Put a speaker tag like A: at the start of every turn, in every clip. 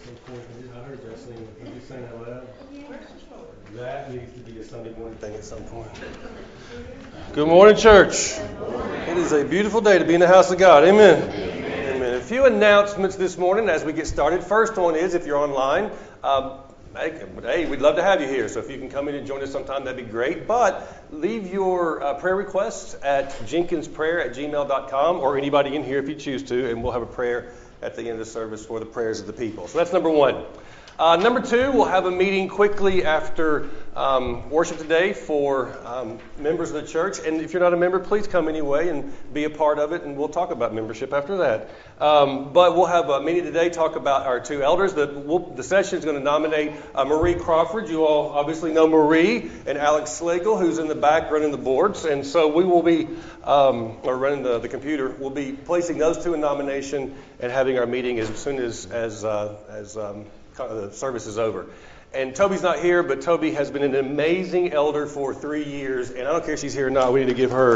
A: some point. I heard y'all sing. Did you sing that loud? That needs to be a Sunday morning thing at some point. Good morning, church. It is a beautiful day to be in the house of God. Amen. Amen. A few announcements this morning as we get started. First one is, if you're online, hey, we'd love to have you here. So if you can come in and join us sometime, that'd be great. But leave your prayer requests at jenkinsprayer@gmail.com or anybody in here if you choose to, and we'll have a prayer at the end of the service for the prayers of the people. So that's number one. Number two, we'll have a meeting quickly after worship today for members of the church. And if you're not a member, please come anyway and be a part of it, and we'll talk about membership after that. But we'll have a meeting today, talk about our two elders. The session is going to nominate Marie Crawford. You all obviously know Marie, and Alex Slagle, who's in the back running the boards. And so we will be, or running the computer, we'll be placing those two in nomination and having our meeting as soon as the service is over. And Toby's not here, but Toby has been an amazing elder for 3 years, and I don't care if she's here or not, we need to give her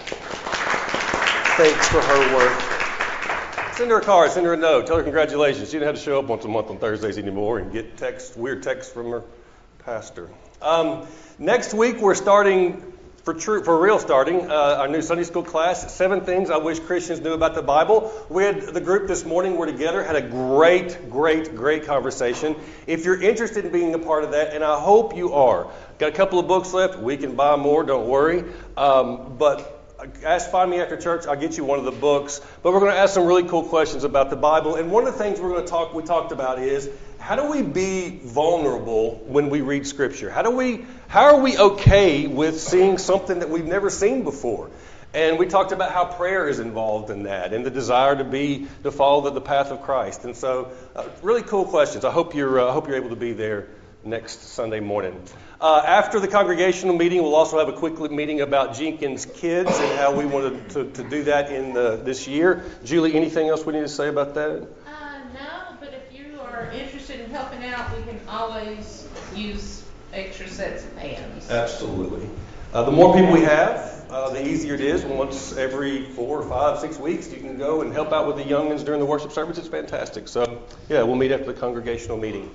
A: thanks for her work. Send her a card, send her a note, tell her congratulations. She didn't have to show up once a month on Thursdays anymore and get weird texts from her pastor. Next week we're starting for real starting our new Sunday school class, 7 things I wish Christians knew about the Bible. We had the group this morning, we're together, had a great conversation. If you're interested in being a part of that, and I hope you are, got a couple of books left, we can buy more, don't worry. But find me after church, I'll get you one of the books. But we're going to ask some really cool questions about the Bible. And one of the things we talked about is, how do we be vulnerable when we read Scripture? How are we okay with seeing something that we've never seen before? And we talked about how prayer is involved in that, and the desire to follow the path of Christ. And so, really cool questions. I hope you're able to be there next Sunday morning. After the congregational meeting, we'll also have a quick meeting about Jenkins Kids and how we wanted to do that in this year. Julie, anything else we need to say about that?
B: No, but if you are interested in helping out, we can always use extra sets of hands.
A: Absolutely. The more people we have, the easier it is. Once every 4 or 5, 6 weeks, you can go and help out with the youngins during the worship service. It's fantastic. So, yeah, we'll meet after the congregational meeting.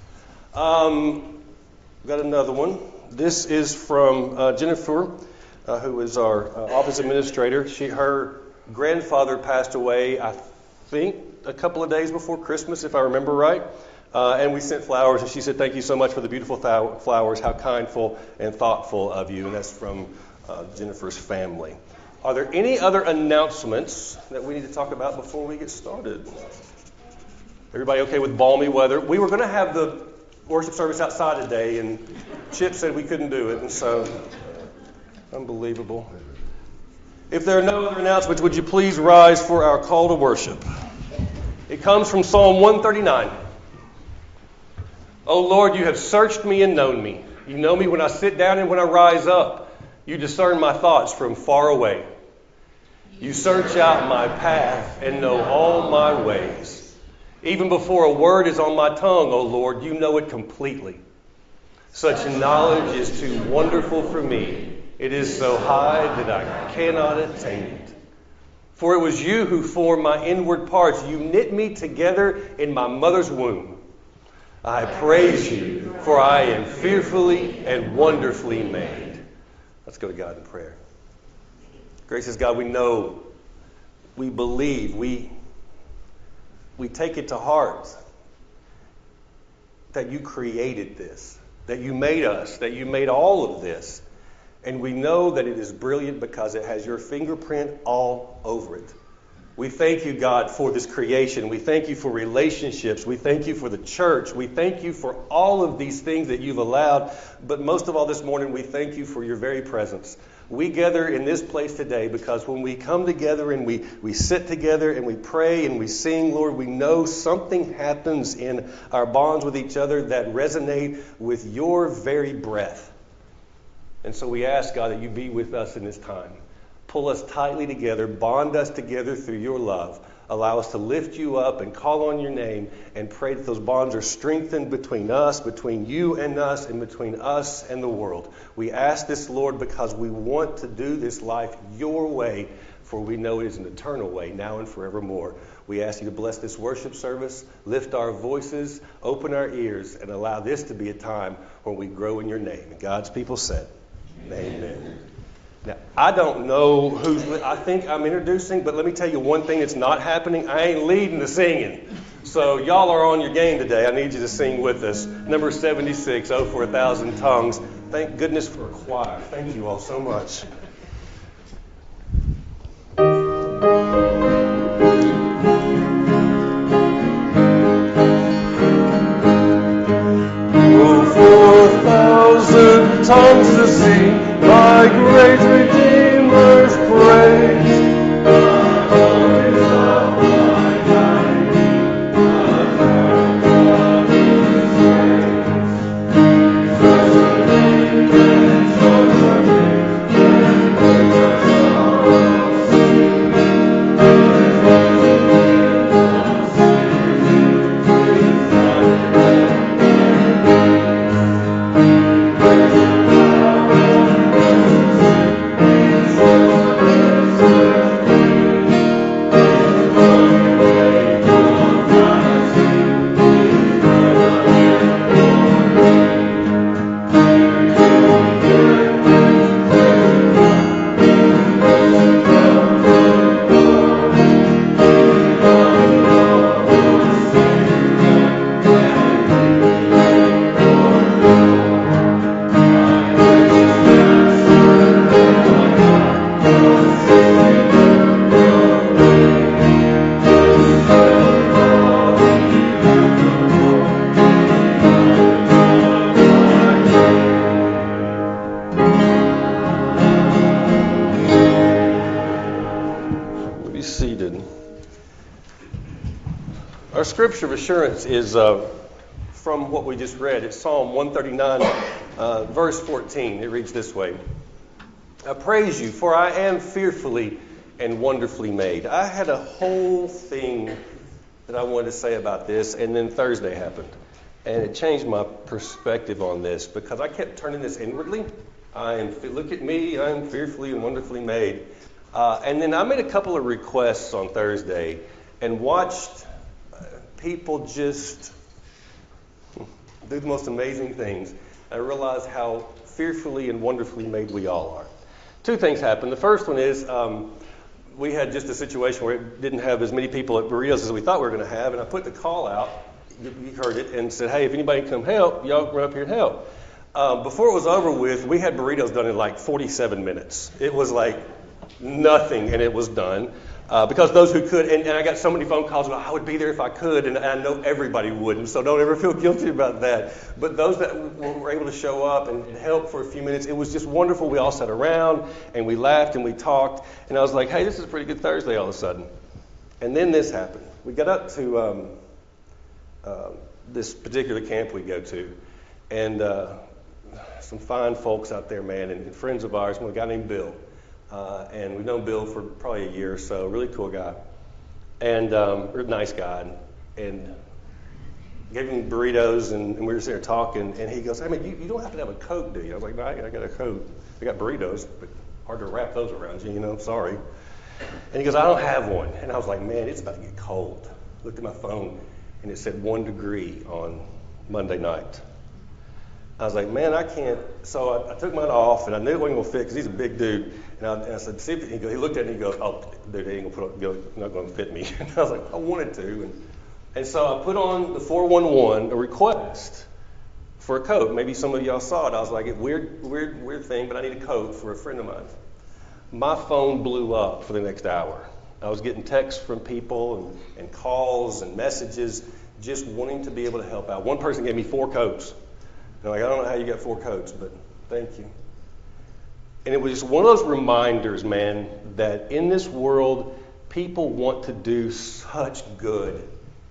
B: Yes.
A: Got another one. This is from Jennifer, who is our office administrator. Her grandfather passed away, I think, a couple of days before Christmas, if I remember right. And we sent flowers, and she said, "Thank you so much for the beautiful flowers. How kindful and thoughtful of you." And that's from Jennifer's family. Are there any other announcements that we need to talk about before we get started? Everybody okay with balmy weather? We were going to have the worship service outside today, and Chip said we couldn't do it, and so unbelievable. If there are no other announcements, would you please rise for our call to worship? It comes from Psalm 139. "O Lord, you have searched me and known me. You know me when I sit down and when I rise up. You discern my thoughts from far away. You search out my path and know all my ways. Even before a word is on my tongue, O Lord, you know it completely. Such knowledge is too wonderful for me. It is so high that I cannot attain it. For it was you who formed my inward parts. You knit me together in my mother's womb. I praise you, for I am fearfully and wonderfully made." Let's go to God in prayer. Gracious God, we know, we believe, we take it to heart that you created this, that you made us, that you made all of this. And we know that it is brilliant because it has your fingerprint all over it. We thank you, God, for this creation. We thank you for relationships. We thank you for the church. We thank you for all of these things that you've allowed. But most of all this morning, we thank you for your very presence. We gather in this place today because when we come together and we sit together and we pray and we sing, Lord, we know something happens in our bonds with each other that resonate with your very breath. And so we ask, God, that you be with us in this time. Pull us tightly together, bond us together through your love. Allow us to lift you up and call on your name and pray that those bonds are strengthened between us, between you and us, and between us and the world. We ask this, Lord, because we want to do this life your way, for we know it is an eternal way, now and forevermore. We ask you to bless this worship service, lift our voices, open our ears, and allow this to be a time where we grow in your name. And God's people said, Amen. Now, I don't know I think I'm introducing, but let me tell you one thing that's not happening. I ain't leading the singing. So y'all are on your game today. I need you to sing with us. Number 76, Oh for a Thousand Tongues. Thank goodness for a choir. Thank you all so much. Oh, for a thousand tongues to sing my great Redeemer's praise. Our scripture of assurance is from what we just read. It's Psalm 139, verse 14. It reads this way. I praise you, for I am fearfully and wonderfully made. I had a whole thing that I wanted to say about this, and then Thursday happened. And it changed my perspective on this because I kept turning this inwardly. Look at me, I am fearfully and wonderfully made. And then I made a couple of requests on Thursday and watched people just do the most amazing things. I realized how fearfully and wonderfully made we all are. Two things happened. The first one is we had just a situation where it didn't have as many people at Burritos as we thought we were going to have, and I put the call out, you heard it, and said, hey, if anybody can come help, y'all run up here and help. Before it was over with, we had burritos done in like 47 minutes. It was like nothing, and it was done. Because those who could, and I got so many phone calls about I would be there if I could, and I know everybody wouldn't, so don't ever feel guilty about that. But those that were able to show up and help for a few minutes, it was just wonderful. We all sat around, and we laughed, and we talked, and I was like, hey, this is a pretty good Thursday all of a sudden. And then this happened. We got up to this particular camp we go to, and some fine folks out there, man, and friends of ours, one guy named Bill. And we've known Bill for probably a year or so, really cool guy, and really nice guy, and gave him burritos, and we were sitting there talking, and he goes, I mean, you don't have to have a Coke, do you? I was like, no, I got a Coke. I got burritos, but hard to wrap those around you, sorry. And he goes, I don't have one. And I was like, man, it's about to get cold. Looked at my phone, and it said 1 degree on Monday night. I was like, man, I can't. So I took mine off, and I knew it wasn't going to fit because he's a big dude. And I said, see if he looked at it, and he goes, oh, dude, they ain't not going to fit me. And I was like, I wanted to. And so I put on the 411, a request for a coat. Maybe some of y'all saw it. I was like, weird thing, but I need a coat for a friend of mine. My phone blew up for the next hour. I was getting texts from people and calls and messages just wanting to be able to help out. One person gave me 4 coats. And I'm like, I don't know how you got 4 coats, but thank you. And it was just one of those reminders, man, that in this world, people want to do such good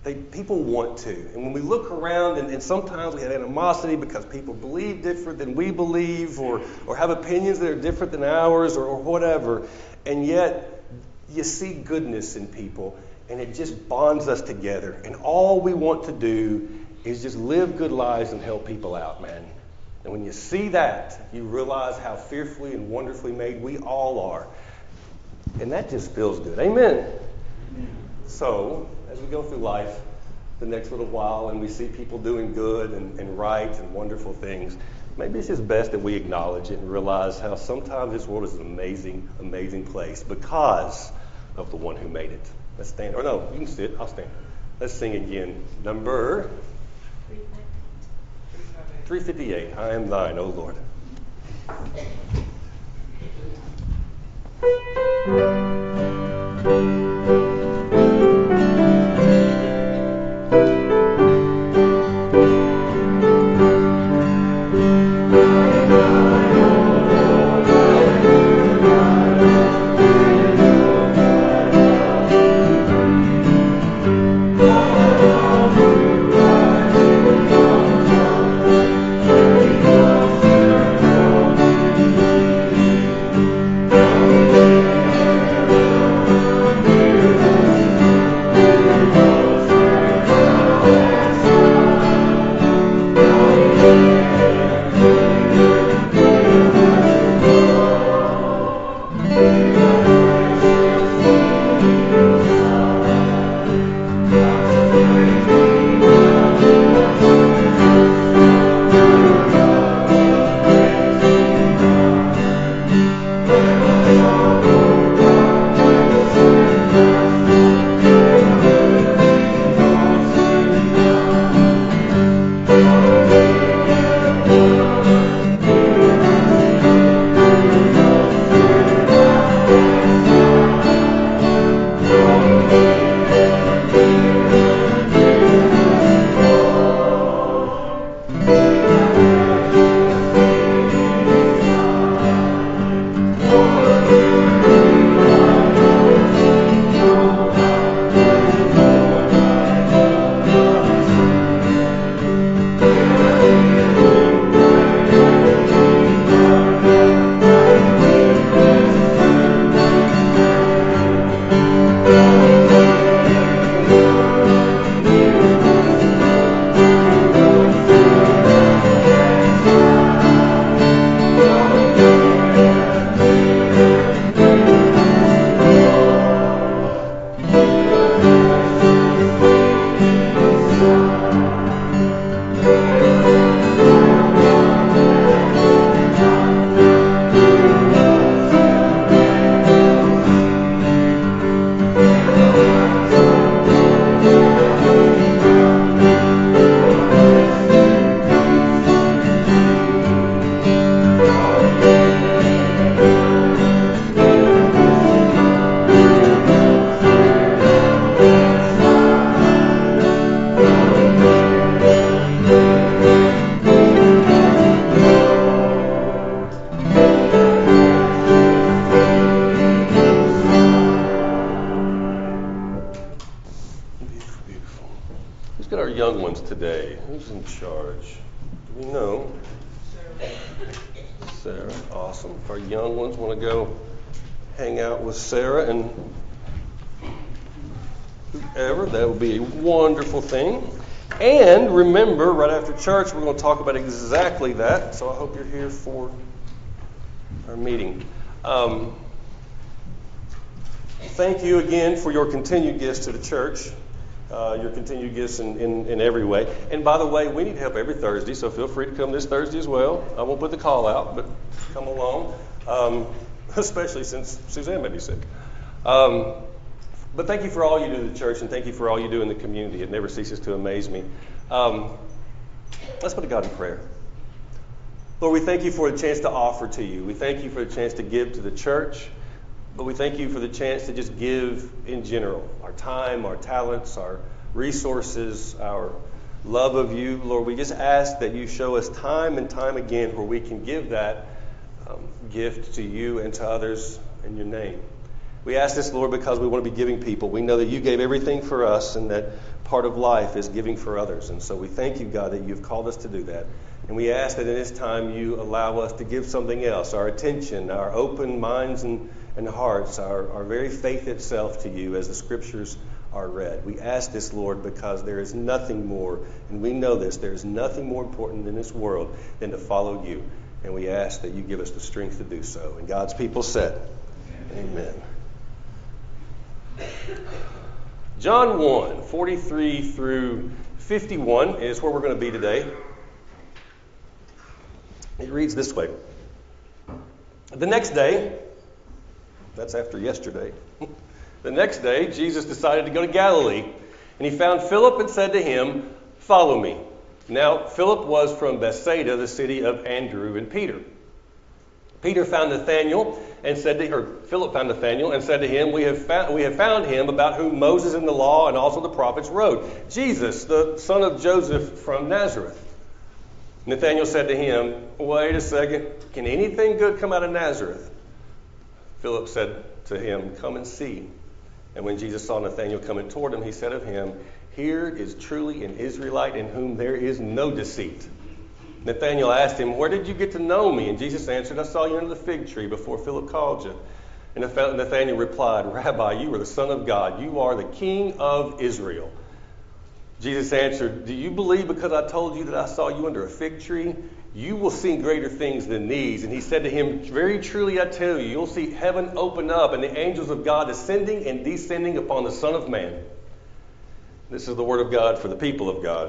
A: People want to. And when we look around, and sometimes we have animosity because people believe different than we believe, or have opinions that are different than ours, or whatever. And yet, you see goodness in people, and it just bonds us together. And all we want to do is just live good lives and help people out, man. And when you see that, you realize how fearfully and wonderfully made we all are. And that just feels good. Amen. So, as we go through life the next little while and we see people doing good and right and wonderful things, maybe it's just best that we acknowledge it and realize how sometimes this world is an amazing, amazing place because of the one who made it. Let's stand. Or no, you can sit. I'll stand. Let's sing again. Number 358. I am thine, O Lord. Today. Who's in charge? Do we know? Sarah. Awesome. If our young ones want to go hang out with Sarah and whoever, that would be a wonderful thing. And remember, right after church, we're going to talk about exactly that. So I hope you're here for our meeting. Thank you again for your continued gifts to the church. Your continued gifts in every way. And by the way, we need help every Thursday, so feel free to come this Thursday as well. I won't put the call out, but come along, especially since Suzanne may be sick. But thank you for all you do in the church, and thank you for all you do in the community. It never ceases to amaze me. Let's put to God in prayer. Lord, we thank you for the chance to offer to you. We thank you for the chance to give to the church. But we thank you for the chance to just give in general, our time, our talents, our resources, our love of you. Lord, we just ask that you show us time and time again where we can give that gift to you and to others in your name. We ask this, Lord, because we want to be giving people. We know that you gave everything for us and that part of life is giving for others. And so we thank you, God, that you've called us to do that. And we ask that in this time you allow us to give something else, our attention, our open minds and hearts, our very faith itself to you as the Scriptures are read. We ask this, Lord, because there is nothing more, and we know this, there is nothing more important in this world than to follow you. And we ask that you give us the strength to do so. And God's people said, Amen. John 1, 43 through 51 is where we're going to be today. It reads this way. The next day, that's after yesterday, the next day Jesus decided to go to Galilee, and he found Philip and said to him, "Follow me." Now, Philip was from Bethsaida, the city of Andrew and Peter. Philip found Nathanael and said to him, we have found him about whom Moses in the law and also the prophets wrote, Jesus, the son of Joseph from Nazareth. Nathanael said to him, "Wait a second, can anything good come out of Nazareth?" Philip said to him, "Come and see." And when Jesus saw Nathanael coming toward him, he said of him, "Here is truly an Israelite in whom there is no deceit." Nathanael asked him, "Where did you get to know me?" And Jesus answered, "I saw you under the fig tree before Philip called you." And Nathanael replied, "Rabbi, you are the Son of God. You are the King of Israel." Jesus answered, "Do you believe because I told you that I saw you under a fig tree? You will see greater things than these." And he said to him, "Very truly I tell you, you'll see heaven open up and the angels of God ascending and descending upon the Son of Man." This is the word of God for the people of God.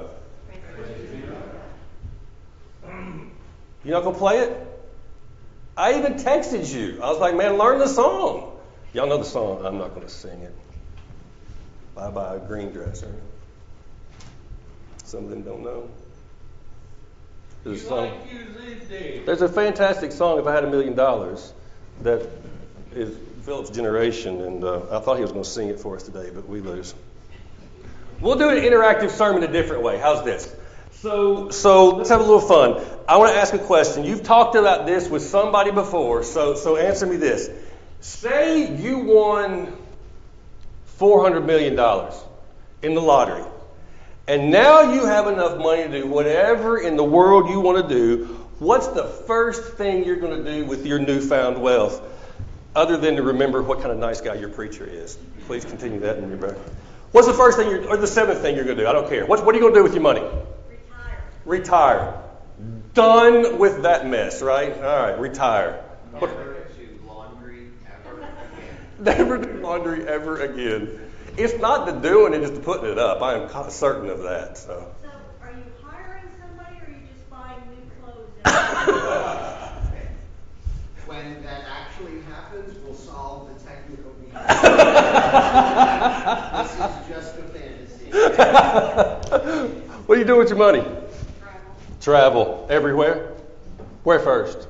A: You're not going to play it? I even texted you. I was like, man, learn the song. Y'all know the song. I'm not going to sing it. Bye-bye, green dresser. Some of them don't know. There's a fantastic song, "If I Had $1 Million," that is Philip's generation, and I thought he was going to sing it for us today, but we lose. We'll do an interactive sermon a different way. How's this? So let's have a little fun. I want to ask a question. You've talked about this with somebody before, so answer me this. Say you won $400 million in the lottery, and now you have enough money to do whatever in the world you want to do. What's the first thing you're going to do with your newfound wealth, other than to remember what kind of nice guy your preacher is? Please continue that in your book. What's the first thing, or the seventh thing you're going to do? I don't care. What are you going to do with your money? Retire. Done with that mess, right? All right, retire.
C: Never do laundry ever again.
A: Never do laundry ever again. It's not the doing it, it's the putting it up. I am certain of that. So
D: are you hiring somebody, or are you just buying new clothes?
C: When that actually happens, we'll solve the technical needs. This is just a fantasy.
A: What do you do with your money? Travel. Everywhere? Where first?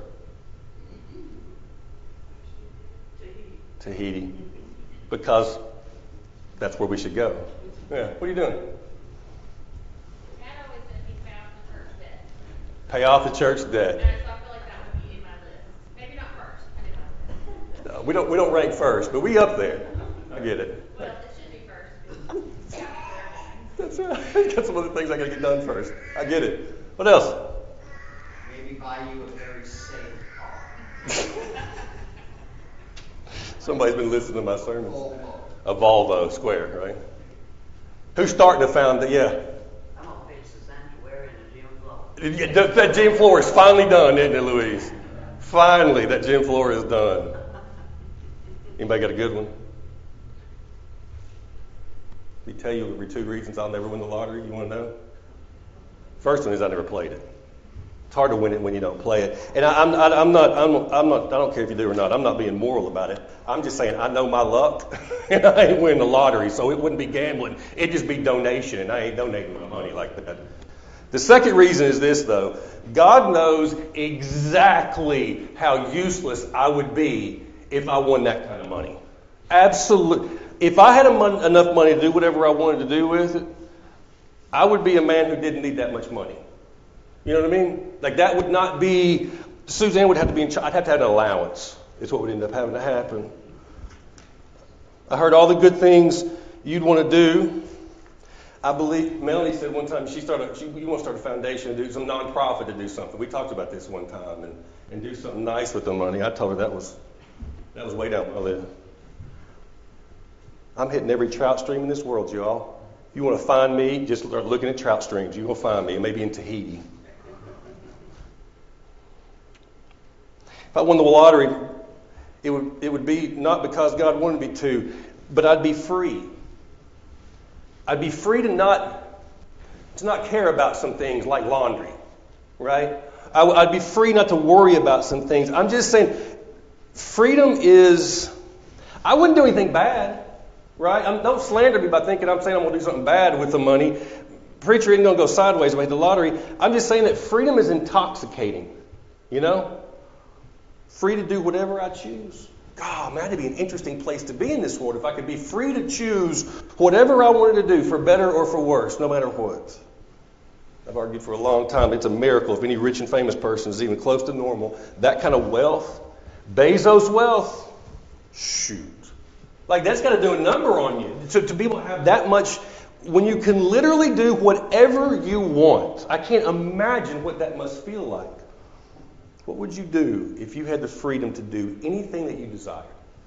A: Tahiti. Because that's where we should go. Yeah. What are you doing?
B: Dad always said he pay off the church debt.
A: Pay off the church debt.
B: And so I feel like that would be in my list. Maybe not first. I did not.
A: No, we don't rank first, but we up there. I get it.
B: Well, it should be first.
A: That's right. That's one of the things I got to get done first. I get it. What else?
C: Maybe buy you a very safe car.
A: Somebody's been listening to my sermons.
C: Volvo.
A: A Volvo Square, right? Who's starting to found that? Yeah.
E: I'm gonna fix the sanctuary and the gym floor.
A: That gym floor is finally done, isn't it, Louise? Finally, that gym floor is done. Anybody got a good one? Let me tell you the 2 reasons I'll never win the lottery. You want to know? First one is I never played it. It's hard to win it when you don't play it. And I'm not. I don't care if you do or not. I'm not being moral about it. I'm just saying I know my luck, and I ain't winning the lottery, so it wouldn't be gambling. It'd just be donation, and I ain't donating my money like that. The second reason is this, though. God knows exactly how useless I would be if I won that kind of money. Absolutely. If I had enough money to do whatever I wanted to do with it, I would be a man who didn't need that much money. You know what I mean? Like that would not be, Suzanne would have to be in charge. I'd have to have an allowance. Is what would end up having to happen. I heard all the good things you'd want to do. I believe Melanie said one time you want to start a foundation, do some nonprofit to do something. We talked about this one time and do something nice with the money. I told her that was way down my list. I'm hitting every trout stream in this world, y'all. If you want to find me, just start looking at trout streams. You will find me, maybe in Tahiti. If I won the lottery, it would be not because God wanted me to, but I'd be free. I'd be free to not care about some things like laundry, right? I'd be free not to worry about some things. I'm just saying, freedom is, I wouldn't do anything bad, right? Don't slander me by thinking I'm saying I'm going to do something bad with the money. Preacher isn't going to go sideways about the lottery. I'm just saying that freedom is intoxicating, you know? Free to do whatever I choose. God, man, that'd be an interesting place to be in this world if I could be free to choose whatever I wanted to do, for better or for worse, no matter what. I've argued for a long time it's a miracle if any rich and famous person is even close to normal. That kind of wealth, Bezos wealth, shoot. Like, that's got to do a number on you. To be able to have that much, when you can literally do whatever you want. I can't imagine what that must feel like. What would you do if you had the freedom to do anything that you desire?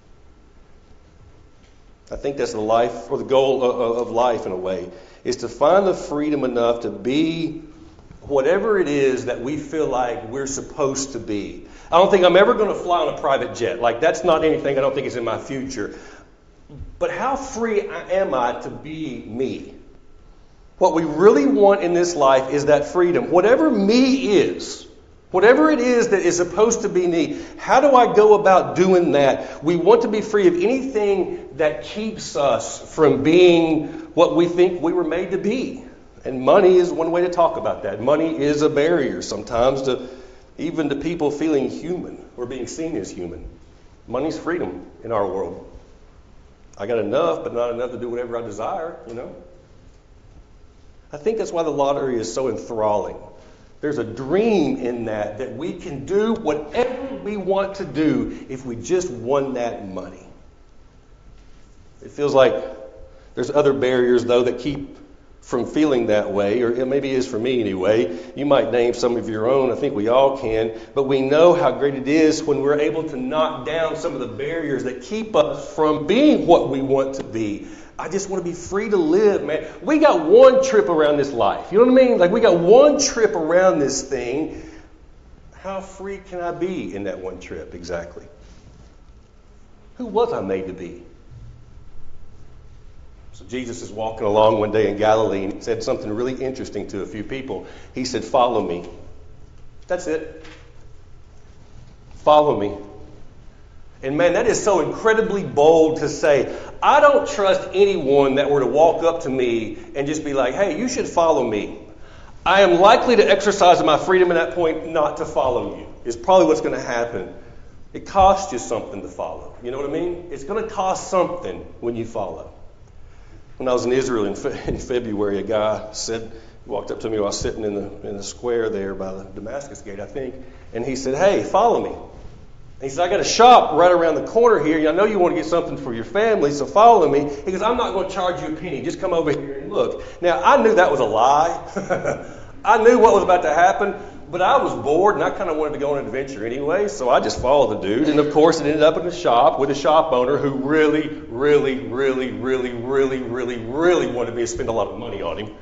A: I think that's the life, or the goal of life in a way, is to find the freedom enough to be whatever it is that we feel like we're supposed to be. I don't think I'm ever going to fly on a private jet. Like, that's not anything I don't think is in my future. But how free am I to be me? What we really want in this life is that freedom. Whatever me is, whatever it is that is supposed to be me, how do I go about doing that? We want to be free of anything that keeps us from being what we think we were made to be. And money is one way to talk about that. Money is a barrier sometimes even to people feeling human or being seen as human. Money's freedom in our world. I got enough, but not enough to do whatever I desire, you know. I think that's why the lottery is so enthralling. There's a dream in that we can do whatever we want to do if we just won that money. It feels like there's other barriers, though, that keep from feeling that way, or it maybe is for me anyway. You might name some of your own. I think we all can. But we know how great it is when we're able to knock down some of the barriers that keep us from being what we want to be. I just want to be free to live, man. We got one trip around this life. You know what I mean? Like, we got one trip around this thing. How free can I be in that one trip exactly? Who was I made to be? So Jesus is walking along one day in Galilee and he said something really interesting to a few people. He said, "Follow me." That's it. Follow me. And man, that is so incredibly bold to say. I don't trust anyone that were to walk up to me and just be like, "Hey, you should follow me." I am likely to exercise my freedom at that point not to follow you. Is probably what's going to happen. It costs you something to follow. You know what I mean? It's going to cost something when you follow. When I was in Israel in February, a guy walked up to me while I was sitting in the square there by the Damascus Gate, I think, and he said, "Hey, follow me." And he said, "I got a shop right around the corner here. I know you want to get something for your family, so follow me." He goes, "I'm not going to charge you a penny. Just come over here and look." Now, I knew that was a lie. I knew what was about to happen, but I was bored and I kind of wanted to go on an adventure anyway, so I just followed the dude. And of course, it ended up in a shop with a shop owner who really wanted me to spend a lot of money on him.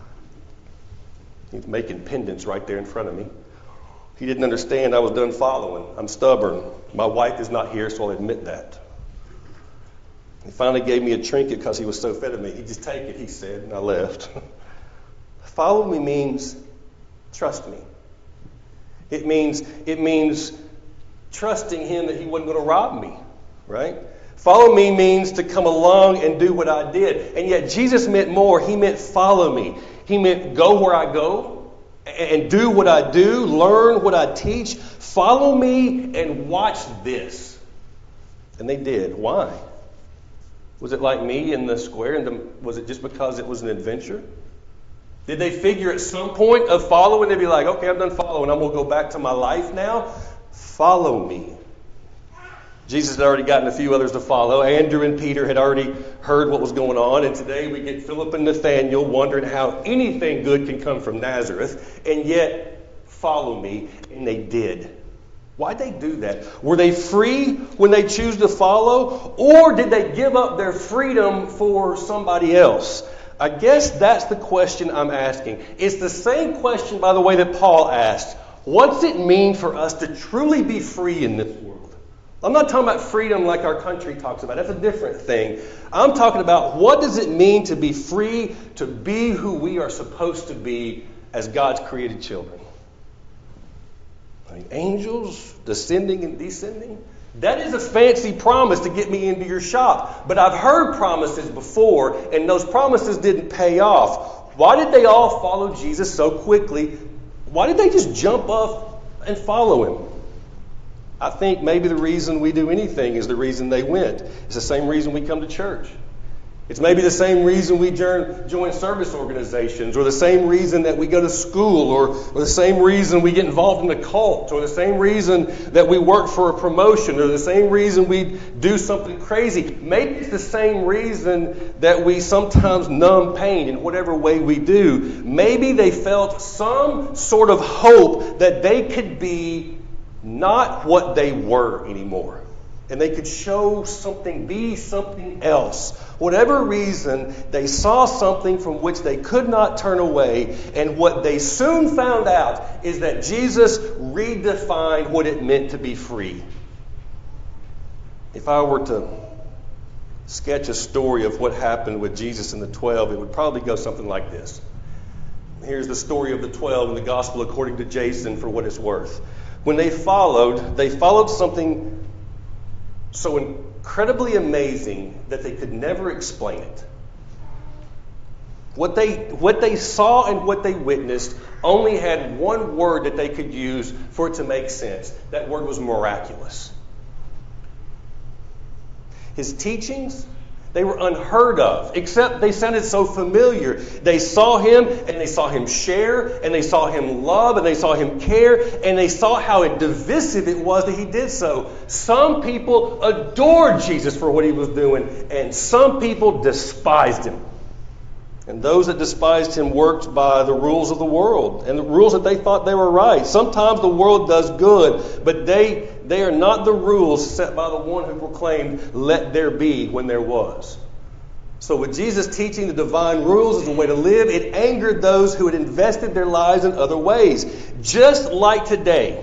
A: He was making pendants right there in front of me. He didn't understand I was done following. I'm stubborn. My wife is not here, so I'll admit that. He finally gave me a trinket because he was so fed of me. "He just take it," he said, and I left. Follow me means trust me. It means trusting him that he wasn't going to rob me, right? Follow me means to come along and do what I did. And yet Jesus meant more. He meant follow me. He meant go where I go and do what I do, learn what I teach. Follow me and watch this. And they did. Why? Was it like me in the square? And was it just because it was an adventure? Did they figure at some point of following, they'd be like, "Okay, I'm done following. I'm going to go back to my life now"? Follow me. Jesus had already gotten a few others to follow. Andrew and Peter had already heard what was going on. And today we get Philip and Nathanael wondering how anything good can come from Nazareth. And yet, follow me. And they did. Why'd they do that? Were they free when they choose to follow? Or did they give up their freedom for somebody else? I guess that's the question I'm asking. It's the same question, by the way, that Paul asked. What's it mean for us to truly be free in this world? I'm not talking about freedom like our country talks about. That's a different thing. I'm talking about what does it mean to be free, to be who we are supposed to be as God's created children. Angels descending and descending. That is a fancy promise to get me into your shop. But I've heard promises before, and those promises didn't pay off. Why did they all follow Jesus so quickly? Why did they just jump up and follow him? I think maybe the reason we do anything is the reason they went. It's the same reason we come to church. It's maybe the same reason we join service organizations, or the same reason that we go to school, or the same reason we get involved in a cult, or the same reason that we work for a promotion, or the same reason we do something crazy. Maybe it's the same reason that we sometimes numb pain in whatever way we do. Maybe they felt some sort of hope that they could be not what they were anymore. And they could show something, be something else. Whatever reason, they saw something from which they could not turn away. And what they soon found out is that Jesus redefined what it meant to be free. If I were to sketch a story of what happened with Jesus and the 12, it would probably go something like this. Here's the story of the 12 in the Gospel according to Jason, for what it's worth. When they followed something so incredibly amazing that they could never explain it. What they saw and what they witnessed only had one word that they could use for it to make sense. That word was miraculous. His teachings, they were unheard of, except they sounded so familiar. They saw him, and they saw him share, and they saw him love, and they saw him care, and they saw how divisive it was that he did so. Some people adored Jesus for what he was doing, and some people despised him. And those that despised him worked by the rules of the world, and the rules that they thought they were right. Sometimes the world does good, but they are not the rules set by the one who proclaimed, "Let there be," when there was. So with Jesus teaching the divine rules as a way to live, it angered those who had invested their lives in other ways. Just like today,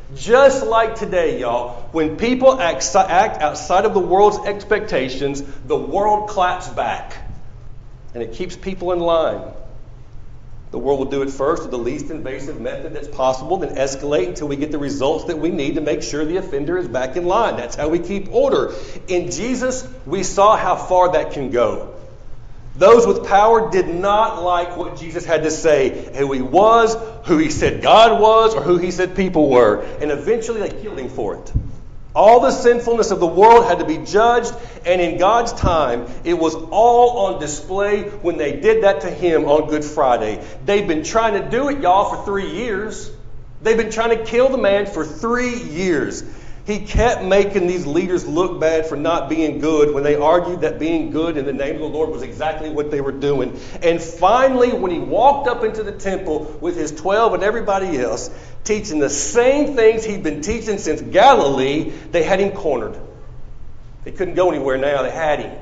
A: y'all, when people act outside of the world's expectations, the world claps back. And it keeps people in line. The world will do it first with the least invasive method that's possible, then escalate until we get the results that we need to make sure the offender is back in line. That's how we keep order. In Jesus, we saw how far that can go. Those with power did not like what Jesus had to say, who he was, who he said God was, or who he said people were. And eventually they killed him for it. All the sinfulness of the world had to be judged, and in God's time, it was all on display when they did that to him on Good Friday. They've been trying to do it, y'all, for 3 years. They've been trying to kill the man for 3 years. He kept making these leaders look bad for not being good when they argued that being good in the name of the Lord was exactly what they were doing. And finally, when he walked up into the temple with his 12 and everybody else, teaching the same things he'd been teaching since Galilee, they had him cornered. They couldn't go anywhere now. They had him.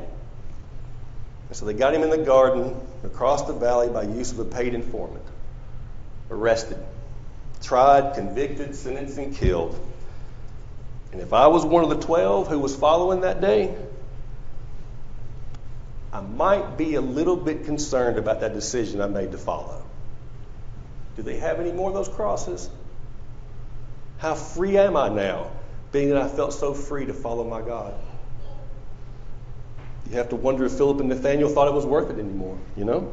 A: And so they got him in the garden across the valley by use of a paid informant. Arrested, tried, convicted, sentenced, and killed. And if I was one of the 12 who was following that day, I might be a little bit concerned about that decision I made to follow. Do they have any more of those crosses? How free am I now, being that I felt so free to follow my God? You have to wonder if Philip and Nathanael thought it was worth it anymore, you know?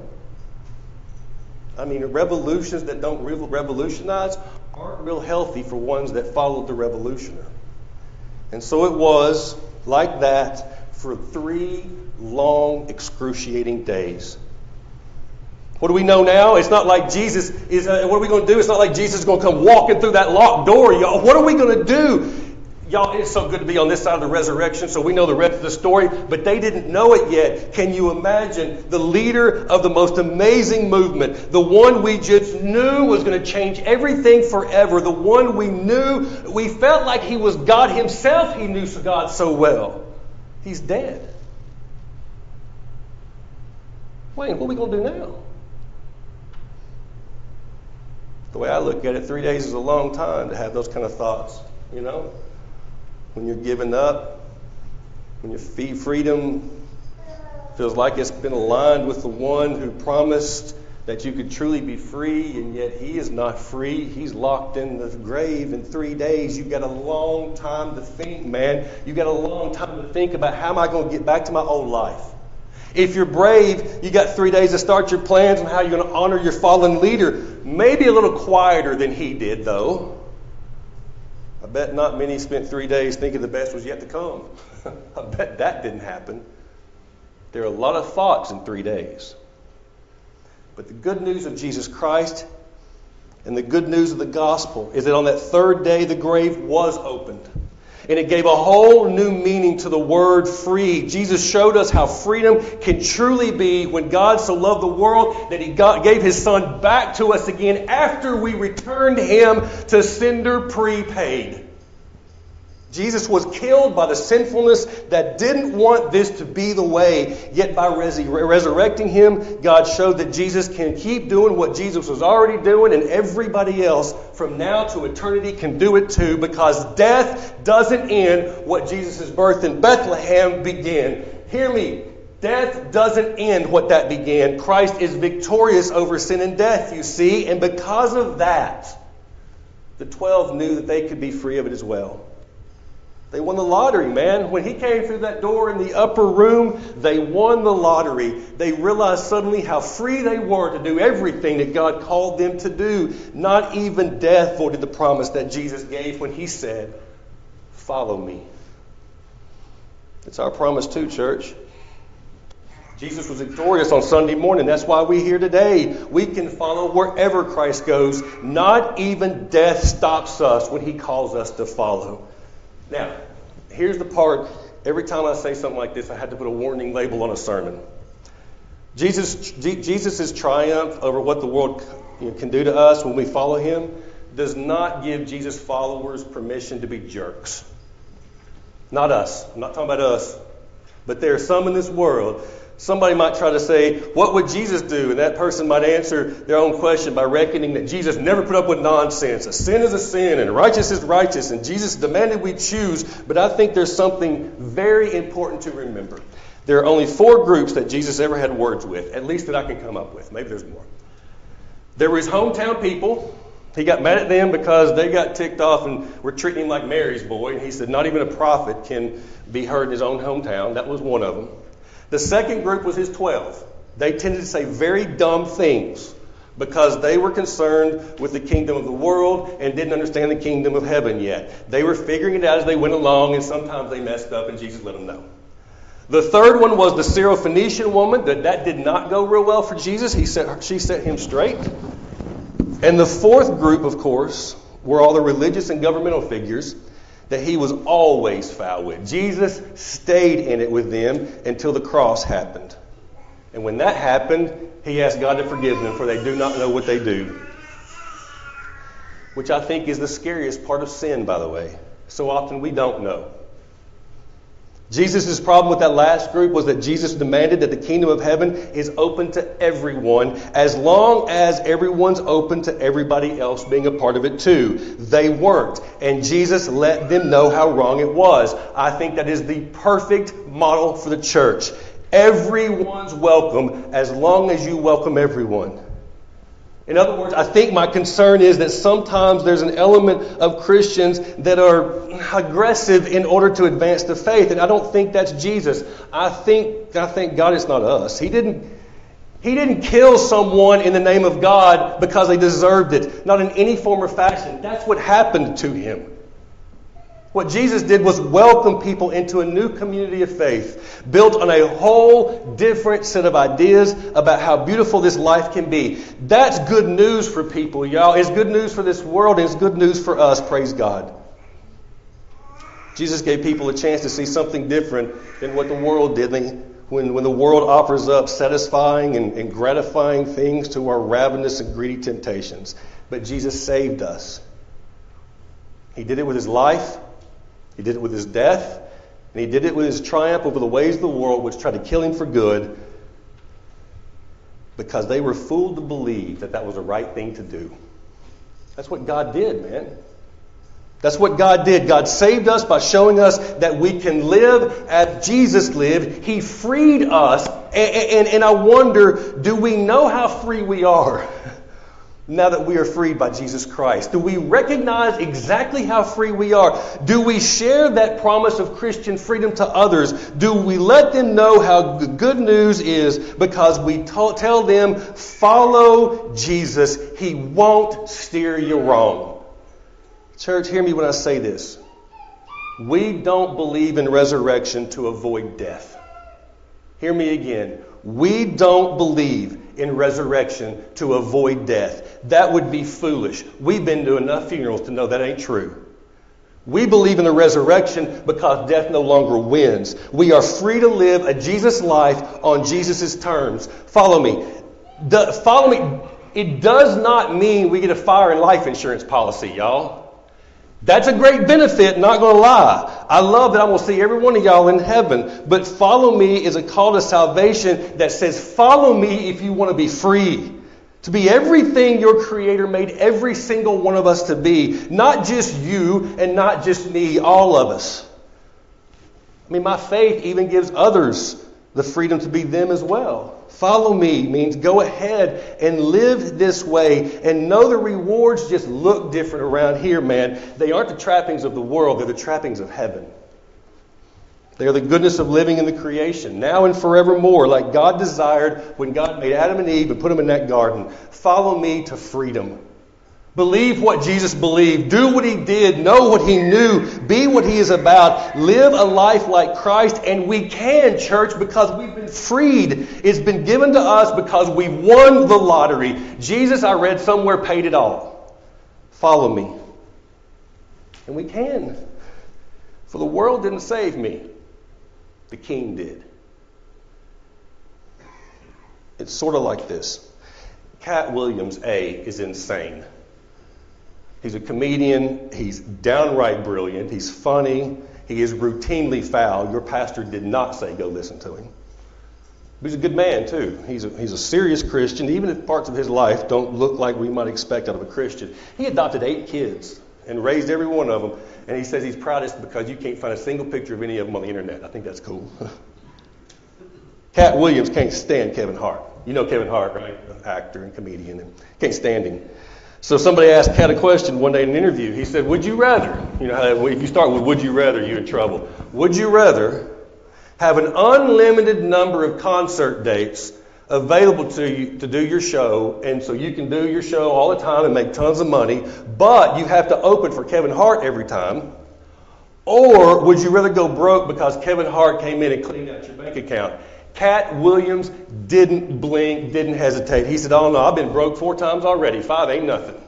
A: I mean, revolutions that don't revolutionize aren't real healthy for ones that followed the revolutioner. And so it was like that for 3 long, excruciating days. What do we know now? It's not like Jesus is, what are we going to do? It's not like Jesus is going to come walking through that locked door, y'all. What are we going to do? Y'all, it's so good to be on this side of the resurrection, so we know the rest of the story, but they didn't know it yet. Can you imagine the leader of the most amazing movement, the one we just knew was going to change everything forever, the one we knew, we felt like he was God himself, he knew God so well. He's dead. Wayne, what are we going to do now? The way I look at it, 3 days is a long time to have those kind of thoughts, you know? When you're giving up, when your freedom feels like it's been aligned with the one who promised that you could truly be free, and yet he is not free. He's locked in the grave in 3 days. You've got a long time to think, man. You've got a long time to think about how am I going to get back to my old life. If you're brave, you got 3 days to start your plans on how you're going to honor your fallen leader. Maybe a little quieter than he did, though. I bet not many spent 3 days thinking the best was yet to come. I bet that didn't happen. There are a lot of thoughts in 3 days. But the good news of Jesus Christ and the good news of the gospel is that on that third day the grave was opened. And it gave a whole new meaning to the word free. Jesus showed us how freedom can truly be when God so loved the world that he gave his son back to us again after we returned him to sender prepaid. Jesus was killed by the sinfulness that didn't want this to be the way. Yet by resurrecting him, God showed that Jesus can keep doing what Jesus was already doing, and everybody else from now to eternity can do it too, because death doesn't end what Jesus' birth in Bethlehem began. Hear me. Death doesn't end what that began. Christ is victorious over sin and death, you see. And because of that, the 12 knew that they could be free of it as well. They won the lottery, man. When he came through that door in the upper room, they won the lottery. They realized suddenly how free they were to do everything that God called them to do. Not even death voided the promise that Jesus gave when he said, "Follow me." It's our promise too, church. Jesus was victorious on Sunday morning. That's why we're here today. We can follow wherever Christ goes. Not even death stops us when he calls us to follow. Now, here's the part. Every time I say something like this, I had to put a warning label on a sermon. Jesus' triumph over what the world can do to us when we follow him does not give Jesus' followers permission to be jerks. Not us. I'm not talking about us. But there are some in this world. Somebody might try to say, what would Jesus do? And that person might answer their own question by reckoning that Jesus never put up with nonsense. A sin is a sin and righteous is righteous. And Jesus demanded we choose. But I think there's something very important to remember. There are only 4 groups that Jesus ever had words with, at least that I can come up with. Maybe there's more. There were his hometown people. He got mad at them because they got ticked off and were treating him like Mary's boy. And he said not even a prophet can be heard in his own hometown. That was one of them. The second group was his 12. They tended to say very dumb things because they were concerned with the kingdom of the world and didn't understand the kingdom of heaven yet. They were figuring it out as they went along, and sometimes they messed up, and Jesus let them know. The third one was the Syrophoenician woman. That did not go real well for Jesus. She set him straight. And the fourth group, of course, were all the religious and governmental figures that he was always foul with. Jesus stayed in it with them until the cross happened. And when that happened, he asked God to forgive them, for they do not know what they do. Which I think is the scariest part of sin, by the way. So often we don't know. Jesus' problem with that last group was that Jesus demanded that the kingdom of heaven is open to everyone, as long as everyone's open to everybody else being a part of it too. They weren't. And Jesus let them know how wrong it was. I think that is the perfect model for the church. Everyone's welcome as long as you welcome everyone. In other words, I think my concern is that sometimes there's an element of Christians that are aggressive in order to advance the faith, and I don't think that's Jesus. I think God is not us. He didn't kill someone in the name of God because they deserved it, not in any form or fashion. That's what happened to him. What Jesus did was welcome people into a new community of faith, built on a whole different set of ideas about how beautiful this life can be. That's good news for people, y'all. It's good news for this world, and it's good news for us, praise God. Jesus gave people a chance to see something different than what the world did. When the world offers up satisfying and gratifying things to our ravenous and greedy temptations. But Jesus saved us. He did it with his life. He did it with his death. And he did it with his triumph over the ways of the world which tried to kill him for good, because they were fooled to believe that that was the right thing to do. That's what God did, man. That's what God did. God saved us by showing us that we can live as Jesus lived. He freed us. And I wonder, do we know how free we are now that we are freed by Jesus Christ? Do we recognize exactly how free we are? Do we share that promise of Christian freedom to others? Do we let them know how good news is because we tell them, follow Jesus. He won't steer you wrong. Church, hear me when I say this. We don't believe in resurrection to avoid death. Hear me again. We don't believe in resurrection to avoid death. That would be foolish. We've been to enough funerals to know that ain't true. We believe in the resurrection because death no longer wins. We are free to live a Jesus life on Jesus' terms. Follow me. Follow me. It does not mean we get a fire and life insurance policy, y'all. That's a great benefit, not going to lie. I love that I'm going to see every one of y'all in heaven. But follow me is a call to salvation that says, follow me if you want to be free. To be everything your Creator made every single one of us to be. Not just you and not just me, all of us. I mean, my faith even gives others the freedom to be them as well. Follow me means go ahead and live this way and know the rewards just look different around here, man. They aren't the trappings of the world, they're the trappings of heaven. They are the goodness of living in the creation, now and forevermore, like God desired when God made Adam and Eve and put them in that garden. Follow me to freedom. Believe what Jesus believed. Do what he did. Know what he knew. Be what he is about. Live a life like Christ. And we can, church, because we've been freed. It's been given to us because we won the lottery. Jesus, I read somewhere, paid it all. Follow me. And we can. For the world didn't save me. The King did. It's sort of like this. Cat Williams, is insane. He's a comedian. He's downright brilliant. He's funny. He is routinely foul. Your pastor did not say go listen to him. But he's a good man, too. He's a serious Christian, even if parts of his life don't look like we might expect out of a Christian. He adopted 8 kids and raised every one of them. And he says he's proudest because you can't find a single picture of any of them on the internet. I think that's cool. Cat Williams can't stand Kevin Hart. You know Kevin Hart, right? Actor and comedian. And can't stand him. So somebody asked Cat a question one day in an interview. He said, would you rather, you know, if you start with would you rather, you're in trouble. Would you rather have an unlimited number of concert dates available to you to do your show, and so you can do your show all the time and make tons of money, but you have to open for Kevin Hart every time? Or would you rather go broke because Kevin Hart came in and cleaned out your bank account? Cat Williams didn't blink, didn't hesitate. He said, oh no, I've been broke 4 times already. 5 ain't nothing.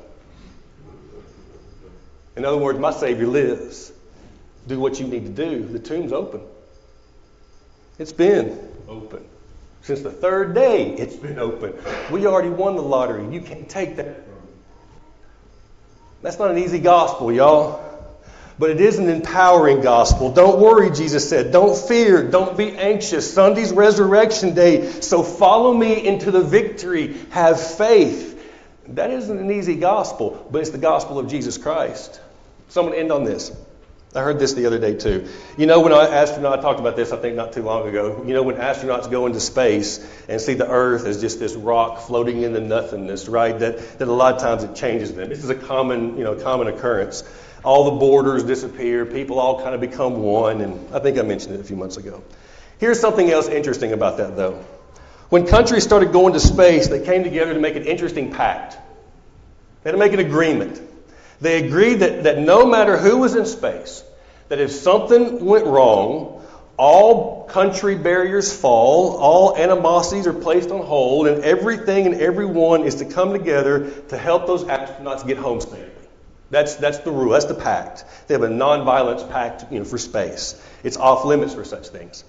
A: In other words, my Savior lives. Do what you need to do. The tomb's open. It's been open. Since the 3rd day, it's been open. We already won the lottery. You can't take that from me. That's not an easy gospel, y'all. But it is an empowering gospel. Don't worry, Jesus said. Don't fear. Don't be anxious. Sunday's resurrection day. So follow me into the victory. Have faith. That isn't an easy gospel, but it's the gospel of Jesus Christ. So I'm going to end on this. I heard this the other day too. You know, when I talked about this, I think not too long ago. You know, when astronauts go into space and see the Earth as just this rock floating in the nothingness, right? That a lot of times it changes them. This is a common occurrence. All the borders disappear. People all kind of become one. And I think I mentioned it a few months ago. Here's something else interesting about that, though. When countries started going to space, they came together to make an interesting pact. They had to make an agreement. They agreed that no matter who was in space, that if something went wrong, all country barriers fall, all animosities are placed on hold, and everything and everyone is to come together to help those astronauts get home safely. That's the rule. That's the pact. They have a non-violence pact, for space. It's off limits for such things.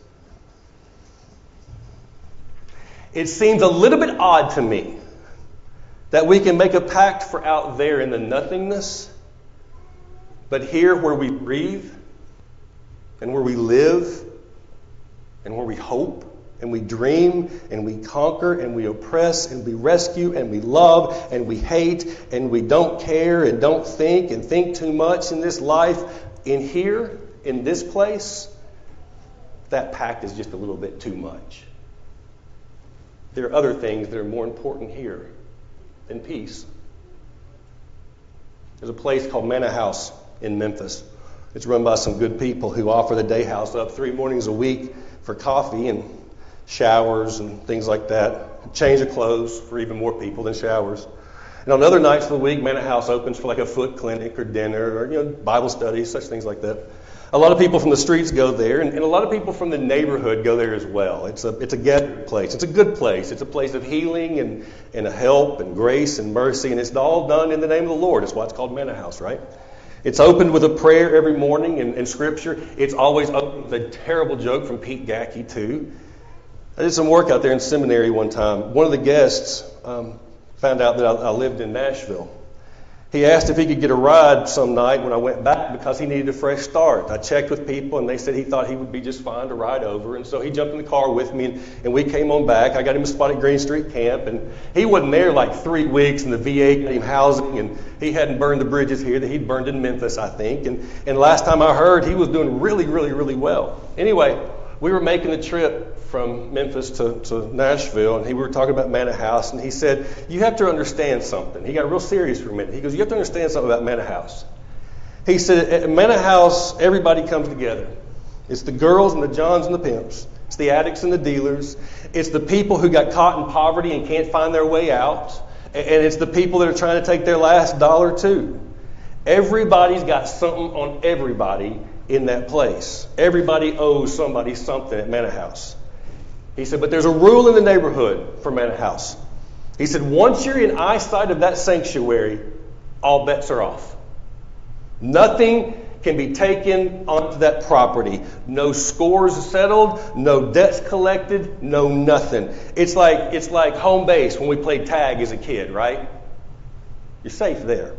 A: It seems a little bit odd to me that we can make a pact for out there in the nothingness, but here where we breathe and where we live and where we hope and we dream and we conquer and we oppress and we rescue and we love and we hate and we don't care and don't think and think too much in this life, in here, in this place, that pact is just a little bit too much. There are other things that are more important here than peace. There's a place called Manna House in Memphis. It's run by some good people who offer the day house up 3 mornings a week for coffee and showers and things like that. Change of clothes for even more people than showers. And on other nights of the week, Manna House opens for like a foot clinic or dinner or Bible studies, such things like that. A lot of people from the streets go there, and a lot of people from the neighborhood go there as well. It's a gathering place. It's a good place. It's a place of healing and a help and grace and mercy, and it's all done in the name of the Lord. That's why it's called Manna House, right? It's opened with a prayer every morning and Scripture. It's always opened with a terrible joke from Pete Gackey, too. I did some work out there in seminary one time. One of the guests found out that I lived in Nashville. He asked if he could get a ride some night when I went back because he needed a fresh start. I checked with people, and they said he thought he would be just fine to ride over. And so he jumped in the car with me, and we came on back. I got him a spot at Green Street Camp, and he wasn't there like 3 weeks, and the VA got him housing, and he hadn't burned the bridges here that he'd burned in Memphis, I think. And last time I heard, he was doing really, really, really well. Anyway, we were making the trip from Memphis to Nashville, and we were talking about Manna House, and he said, you have to understand something. He got real serious for a minute. He goes, you have to understand something about Manna House. He said, at Manna House, everybody comes together. It's the girls and the Johns and the pimps. It's the addicts and the dealers. It's the people who got caught in poverty and can't find their way out. And it's the people that are trying to take their last dollar too. Everybody's got something on everybody in that place. Everybody owes somebody something at Manna House. He said, but there's a rule in the neighborhood for Manna House. He said, once you're in eyesight of that sanctuary, all bets are off. Nothing can be taken onto that property. No scores settled, no debts collected, no nothing. It's like home base when we played tag as a kid, right? You're safe there.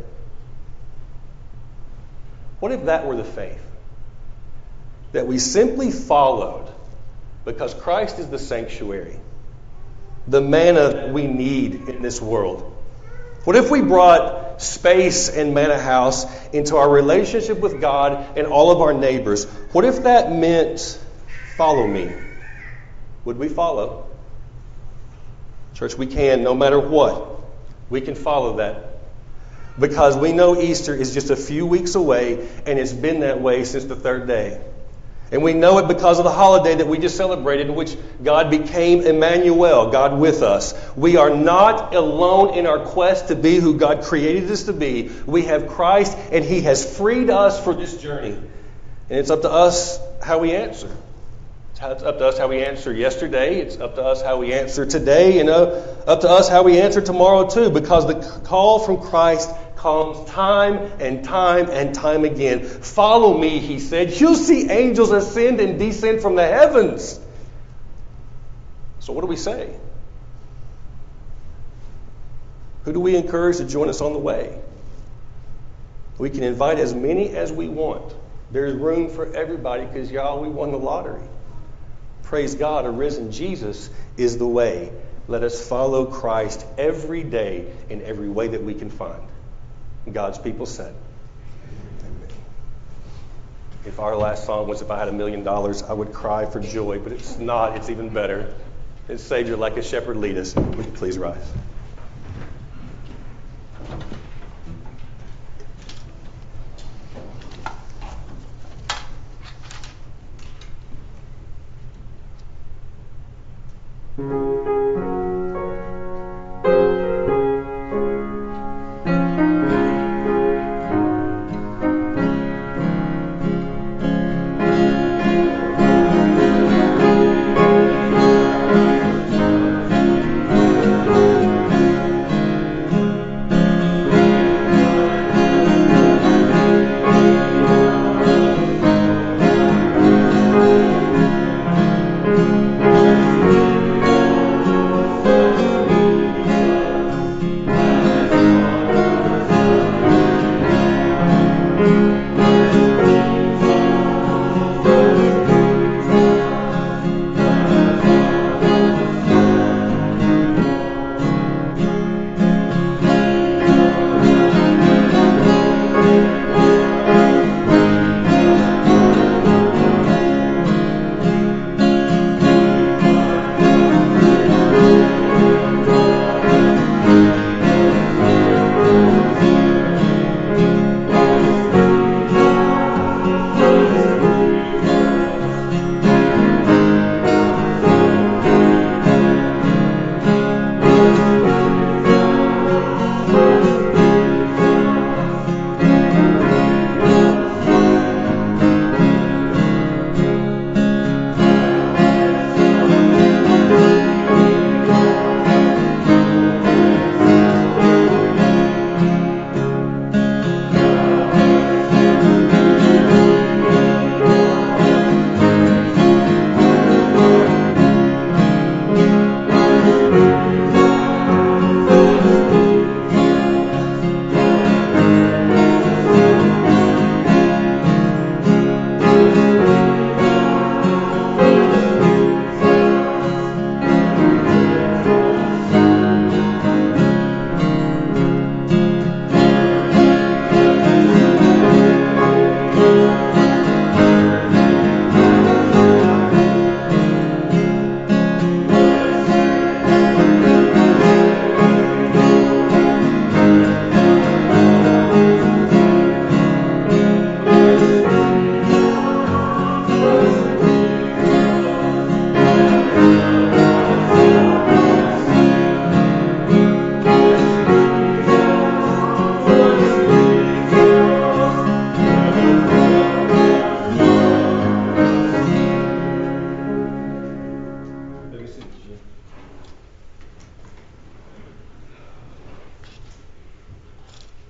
A: What if that were the faith? That we simply followed because Christ is the sanctuary, the manna that we need in this world. What if we brought space and Manna House into our relationship with God and all of our neighbors? What if that meant follow me? Would we follow? Church, we can, no matter what. We can follow that. Because we know Easter is just a few weeks away, and it's been that way since the third day. And we know it because of the holiday that we just celebrated, in which God became Emmanuel, God with us. We are not alone in our quest to be who God created us to be. We have Christ, and He has freed us for this journey. And it's up to us how we answer. It's up to us how we answer yesterday. It's up to us how we answer today. And up to us how we answer tomorrow too. Because the call from Christ comes time and time and time again. Follow me, He said. You'll see angels ascend and descend from the heavens. So what do we say? Who do we encourage to join us on the way? We can invite as many as we want. There's room for everybody because, y'all, we won the lottery. Praise God, a risen Jesus is the way. Let us follow Christ every day in every way that we can find. God's people said, amen. If our last song was If I Had $1 Million, I would cry for joy, but it's not. It's even better. It's Savior, like a shepherd, lead us. Would you please rise?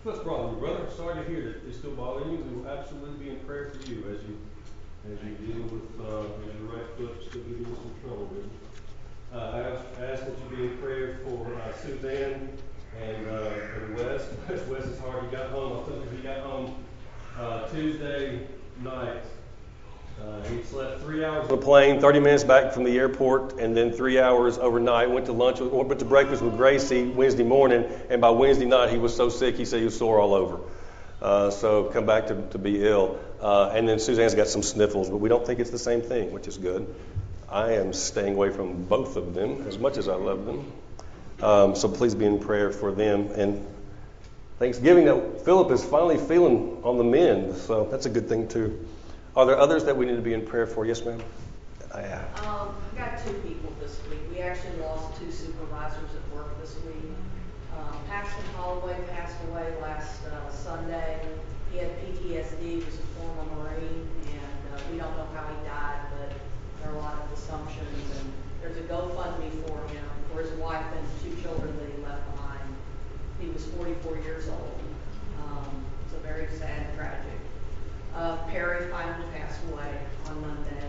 A: What's wrong with you, brother? Sorry to hear that it's still bothering you. We will absolutely be in prayer for you as you deal with as your right foot still giving you some trouble. I ask that you be in prayer for Suzanne and Wes. Wes is hard. He got home. I told you he got home Tuesday night. He slept 3 hours on the plane, 30 minutes back from the airport, and then 3 hours overnight. Went to lunch, went to breakfast with Gracie Wednesday morning, and by Wednesday night he was so sick he said he was sore all over. So come back to be ill. And then Suzanne's got some sniffles, but we don't think it's the same thing, which is good. I am staying away from both of them as much as I love them. So please be in prayer for them. And Thanksgiving, that Philip is finally feeling on the mend, so that's a good thing too. Are there others that we need to be in prayer for? Yes, ma'am?
E: We got 2 people this week. We actually lost 2 supervisors at work this week. Paxton Holloway passed away last Sunday. He had PTSD, he was a former Marine, and we don't know how he died, but there are a lot of assumptions. And there's a GoFundMe for him, for his wife and 2 children that he left behind. He was 44 years old. It's a very sad and tragic. Perry finally passed away on Monday.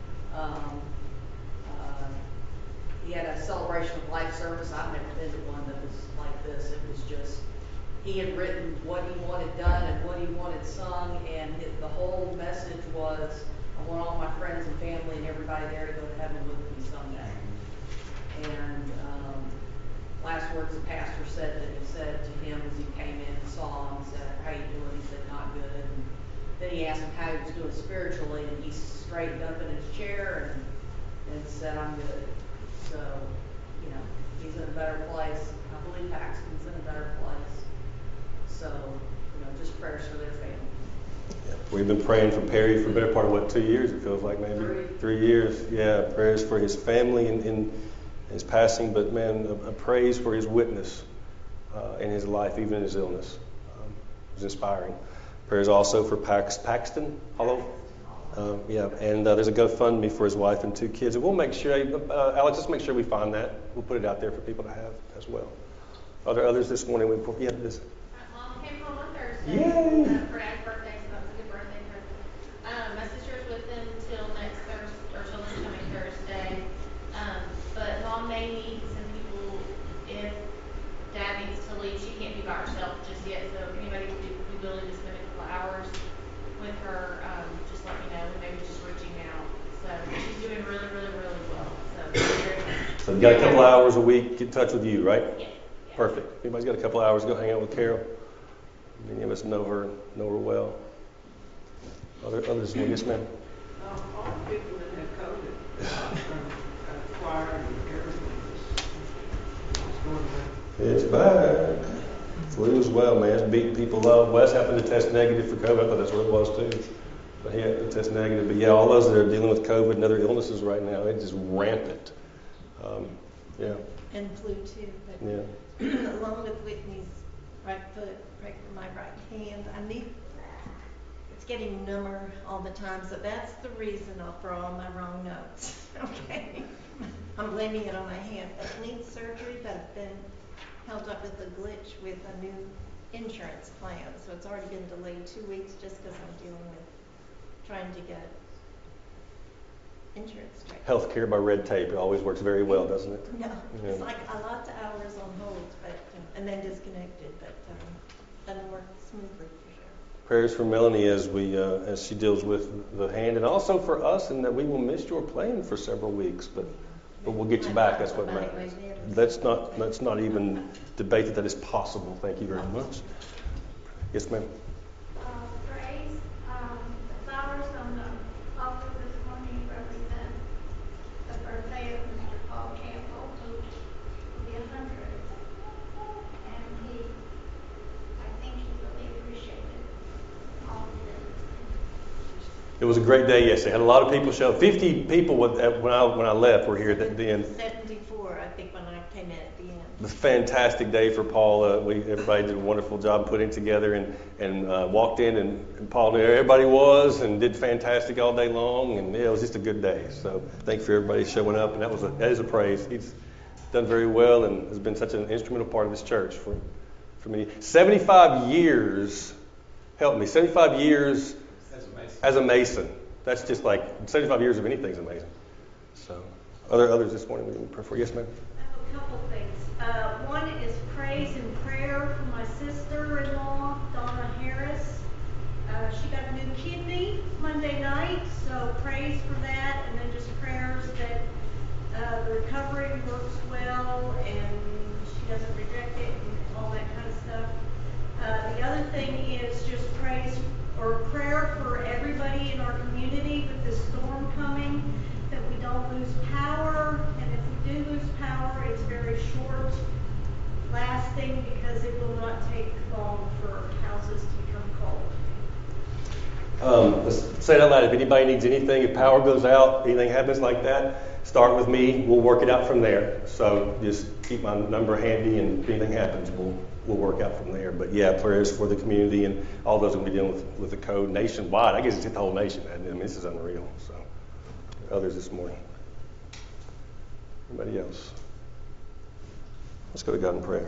E: He had a celebration of life service. I've never been to one that was like this. It was just, he had written what he wanted done and what he wanted sung, and the whole message was, I want all my friends and family and everybody there to go to heaven with me someday. And last words the pastor said that he said to him as he came in and saw him, said, how you doing? He said, not good. And then he asked him how he was doing spiritually, and he straightened up in his chair and said, I'm good. So, he's in a better place. I believe Paxton's in a better place. So, just prayers for their family.
A: Yeah. We've been praying for Perry for a better part of 2 years, it feels like maybe. 3 years. Yeah, prayers for his family in his passing, but man, a praise for his witness in his life, even in his illness. It was inspiring. Prayers also for Paxton Hollow. And there's a GoFundMe for his wife and 2 kids. And we'll make sure, Alex, just make sure we find that. We'll put it out there for people to have as well. Are there others this morning? This.
F: Mom came home on Thursday for Dad's birthday, so that was a good birthday present. My sister's with them till next Thursday, or till this coming Thursday. But Mom may need some people if Dad needs to leave. She can't be by herself just yet, so if anybody would be willing to spend a couple hours with her, just let me know. Maybe just reaching out. So she's doing really, really, really well. So
A: you got a couple hours a week, get in touch with you, right?
F: Yes.
A: Perfect. If anybody's got a couple hours, go hang out with Carol. Many of us know her well. Others, yes, ma'am.
E: All the people that had COVID, choir and everything,
A: It's back. Flu as well, man. It's beating people up. Wes happened to test negative for COVID. I thought that's what it was too. But he had to test negative. But yeah, all those that are dealing with COVID and other illnesses right now, it's just rampant.
G: And flu too. But
A: yeah.
G: Along with Whitney's right foot, my right hand, it's getting number all the time. So that's the reason for all my wrong notes. Okay. I'm blaming it on my hand. It needs surgery, but I've been held up with a glitch with a new insurance plan. So it's already been delayed 2 weeks just because I'm dealing with trying to get insurance straight.
A: Healthcare by red tape. It always works very well, doesn't it?
G: No, it's like a lot of hours on hold, but and then disconnected, but doesn't work smoothly for sure.
A: Prayers for Melanie as she deals with the hand, and also for us, and that we will miss your playing for several weeks, but we'll get you back. That's what matters. Let's not even debate that is possible. Thank you very much. Yes, ma'am.
D: Praise, the flowers on the altar this morning represent the birthday of Mr. Paul Campbell, who will be 100. And I think he really appreciated all of it.
A: It was a great day yesterday. Had a lot of people show. 50 people when I left were here at the end.
G: 74, I think, when I came in at the end.
A: It was a fantastic day for Paul. Everybody did a wonderful job putting it together, and walked in, and Paul knew where everybody was and did fantastic all day long, and it was just a good day. So thank you for everybody showing up, and that is a praise. He's done very well and has been such an instrumental part of this church for for many. 75 years, help me, 75 years as a Mason. That's just like 75 years of anything is amazing. So, others this morning we pray for? Yes, ma'am.
D: I have a couple things. One is praise and prayer for my sister-in-law, Donna Harris. She got a new kidney Monday night, so praise for that, and then just prayers that the recovery works well and she doesn't reject it and all that kind of stuff. The other thing is just praise or prayer for everybody in our community with this storm coming, that we don't lose power, and if we do lose power, it's very short lasting because it will not take long for houses to become cold.
A: Let's say it out loud. If anybody needs anything, if power goes out, anything happens like that, start with me. We'll work it out from there. So just keep my number handy, and if anything happens, we'll work out from there. But yeah, prayers for the community and all those who will be dealing with the code nationwide. I guess it's hit the whole nation. I mean, this is unreal. So others this morning. Anybody else? Let's go to God in prayer.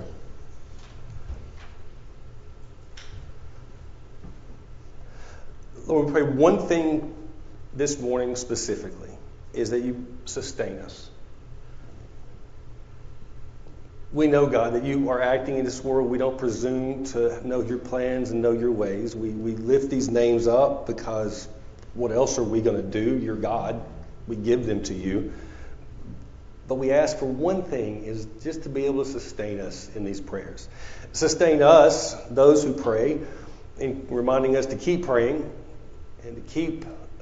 A: Lord, we pray one thing this morning specifically, is that you sustain us. We know, God, that you are acting in this world. We don't presume to know your plans and know your ways. We lift these names up because what else are we going to do? You're God. We give them to you. But we ask for one thing, is just to be able to sustain us in these prayers. Sustain us, those who pray, in reminding us to keep praying and to keep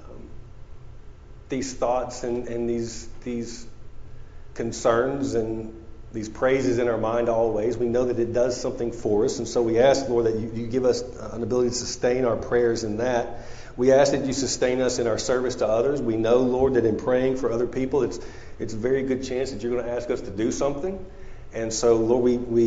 A: these thoughts and these concerns and these praises in our mind always. We know that it does something for us. And so we ask, Lord, that you give us an ability to sustain our prayers in that. We ask that you sustain us in our service to others. We know, Lord, that in praying for other people, it's a very good chance that you're going to ask us to do something. And so, Lord,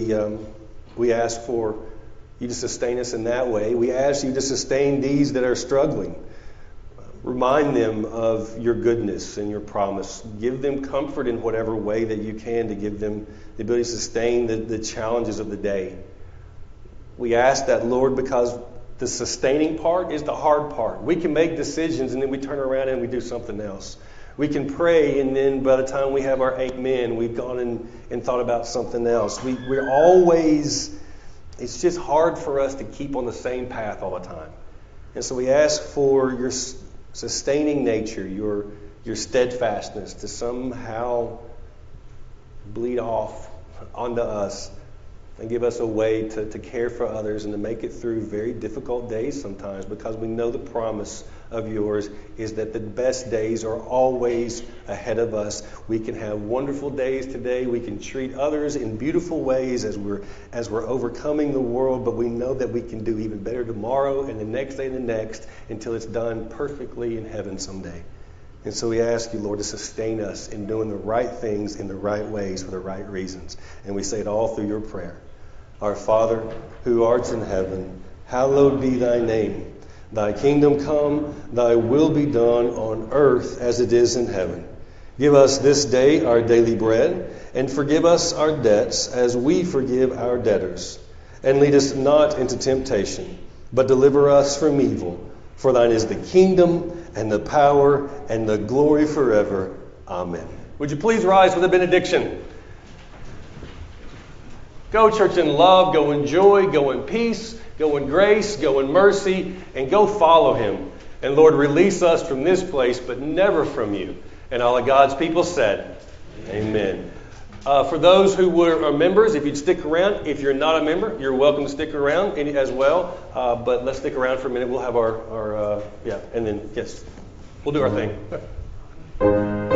A: we ask for you to sustain us in that way. We ask you to sustain these that are struggling. Remind them of your goodness and your promise. Give them comfort in whatever way that you can to give them the ability to sustain the challenges of the day. We ask that, Lord, because the sustaining part is the hard part. We can make decisions and then we turn around and we do something else. We can pray and then by the time we have our amen, we've gone and thought about something else. We're always, it's just hard for us to keep on the same path all the time. And so we ask for your sustaining nature, your steadfastness to somehow bleed off onto us and give us a way to care for others and to make it through very difficult days sometimes, because we know the promise of yours is that the best days are always ahead of us. We can have wonderful days today. We can treat others in beautiful ways as we're overcoming the world, but we know that we can do even better tomorrow and the next day and the next until it's done perfectly in heaven someday. And so we ask you, Lord, to sustain us in doing the right things in the right ways for the right reasons. And we say it all through your prayer. Our Father, who art in heaven, hallowed be thy name. Thy kingdom come, thy will be done on earth as it is in heaven. Give us this day our daily bread, and forgive us our debts as we forgive our debtors. And lead us not into temptation, but deliver us from evil. For thine is the kingdom, and the power, and the glory forever. Amen. Would you please rise for the benediction? Go, church, in love. Go in joy. Go in peace. Go in grace. Go in mercy. And go follow him. And Lord, release us from this place, but never from you. And all of God's people said, Amen. For those who are members, if you'd stick around. If you're not a member, you're welcome to stick around as well. But let's stick around for a minute. We'll have and then, yes, we'll do our thing.